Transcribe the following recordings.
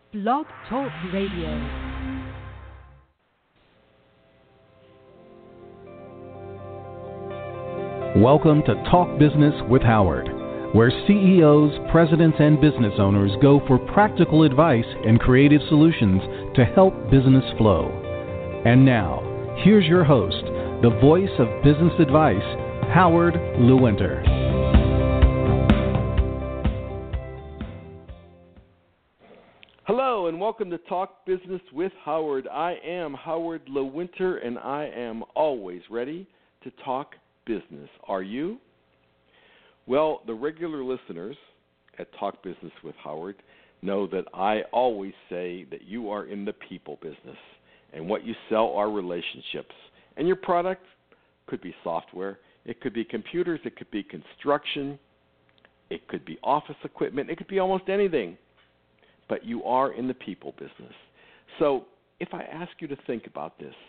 Blog Talk Radio. Welcome to Talk Business with Howard, where CEOs, presidents, and business owners go for practical advice and creative solutions to help business flow. And now, here's your host, the voice of business advice, Howard Lewinter. Hello and welcome to Talk Business with Howard. I am Howard Lewinter and I am always ready to talk business. Are you? Well, the regular listeners at Talk Business with Howard know that I always say that you are in the people business and what you sell are relationships. And your product could be software, it could be computers, it could be construction, it could be office equipment, it could be almost anything. But you are in the people business. So if I ask you to think about this,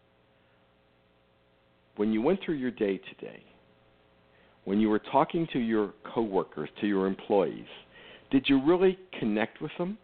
when you went through your day today, when you were talking to your coworkers, to your employees, did you really connect with them?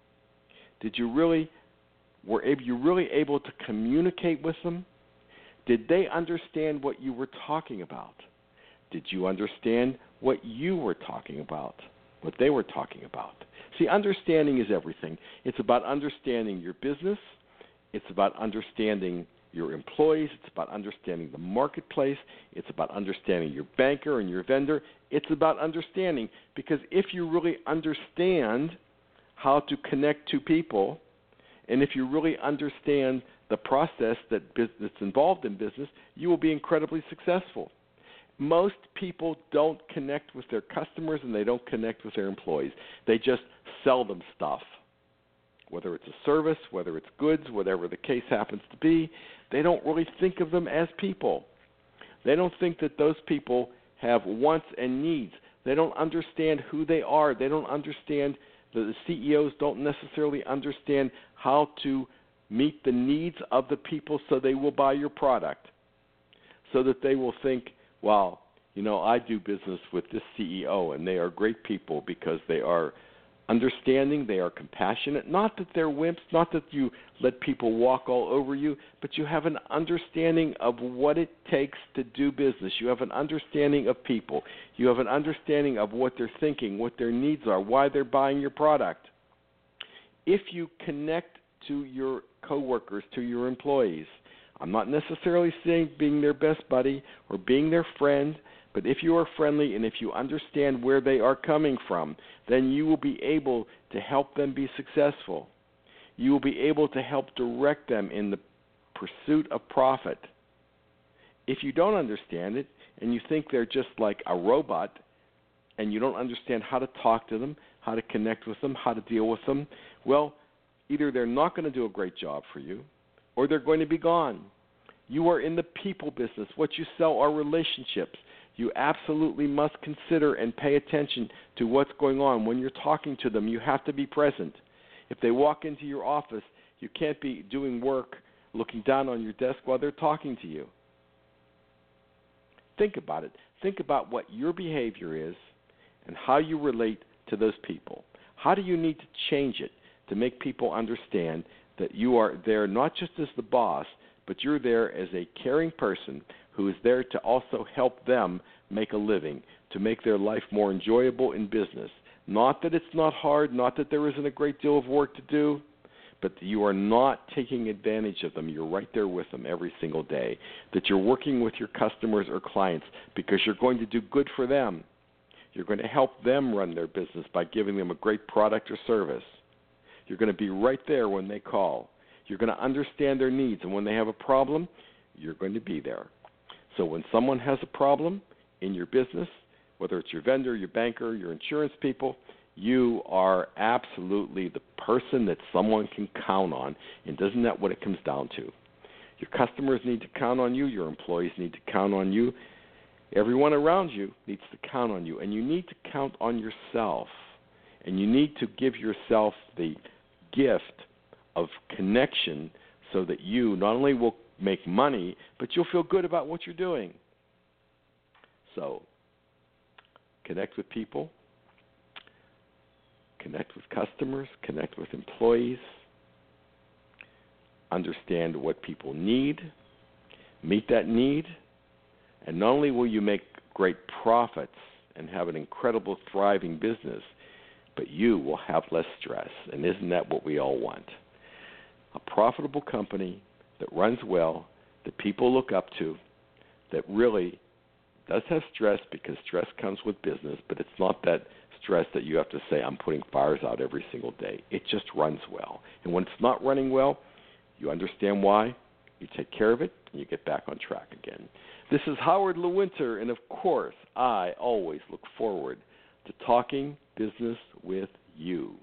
Were you really able to communicate with them? Did they understand what you were talking about? Did you understand what you were talking about, what they were talking about? See, understanding is everything. It's about understanding your business. It's about understanding your employees. It's about understanding the marketplace. It's about understanding your banker and your vendor. It's about understanding, because if you really understand how to connect to people, and if you really understand the process that's involved in business, you will be incredibly successful. Most people don't connect with their customers and they don't connect with their employees. They just sell them stuff. Whether it's a service, whether it's goods, whatever the case happens to be, they don't really think of them as people. They don't think that those people have wants and needs. They don't understand who they are. They don't understand, the CEOs don't necessarily understand how to meet the needs of the people so they will buy your product, so that they will think, wow, I do business with this CEO, and they are great people because they are understanding, they are compassionate. Not that they're wimps, not that you let people walk all over you, but you have an understanding of what it takes to do business. You have an understanding of people. You have an understanding of what they're thinking, what their needs are, why they're buying your product. If you connect to your coworkers, to your employees, I'm not necessarily saying being their best buddy or being their friend, but if you are friendly and if you understand where they are coming from, then you will be able to help them be successful. You will be able to help direct them in the pursuit of profit. If you don't understand it and you think they're just like a robot and you don't understand how to talk to them, how to connect with them, how to deal with them, well, either they're not going to do a great job for you or they're going to be gone. You are in the people business. What you sell are relationships. You absolutely must consider and pay attention to what's going on. When you're talking to them, you have to be present. If they walk into your office, you can't be doing work, looking down on your desk while they're talking to you. Think about it. Think about what your behavior is and how you relate to those people. How do you need to change it to make people understand that you are there not just as the boss, but you're there as a caring person who is there to also help them make a living, to make their life more enjoyable in business. Not that it's not hard, not that there isn't a great deal of work to do, but you are not taking advantage of them. You're right there with them every single day. That you're working with your customers or clients because you're going to do good for them. You're going to help them run their business by giving them a great product or service. You're going to be right there when they call. You're going to understand their needs, and when they have a problem, you're going to be there. So when someone has a problem in your business, whether it's your vendor, your banker, your insurance people, you are absolutely the person that someone can count on, and isn't that what it comes down to? Your customers need to count on you. Your employees need to count on you. Everyone around you needs to count on you, and you need to count on yourself, and you need to give yourself the gift of connection so that you not only will make money, but you'll feel good about what you're doing. So, connect with people, connect with customers, connect with employees, understand what people need, meet that need, and not only will you make great profits and have an incredible, thriving business, but you will have less stress. And isn't that what we all want? A profitable company that runs well, that people look up to, that really does have stress, because stress comes with business, but it's not that stress that you have to say, I'm putting fires out every single day. It just runs well. And when it's not running well, you understand why, you take care of it, and you get back on track again. This is Howard Lewinter, and of course, I always look forward to talking business with you.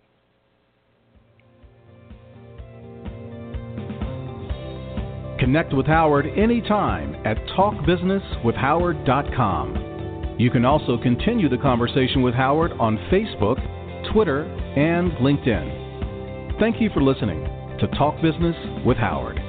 Connect with Howard anytime at talkbusinesswithhoward.com. You can also continue the conversation with Howard on Facebook, Twitter, and LinkedIn. Thank you for listening to Talk Business with Howard.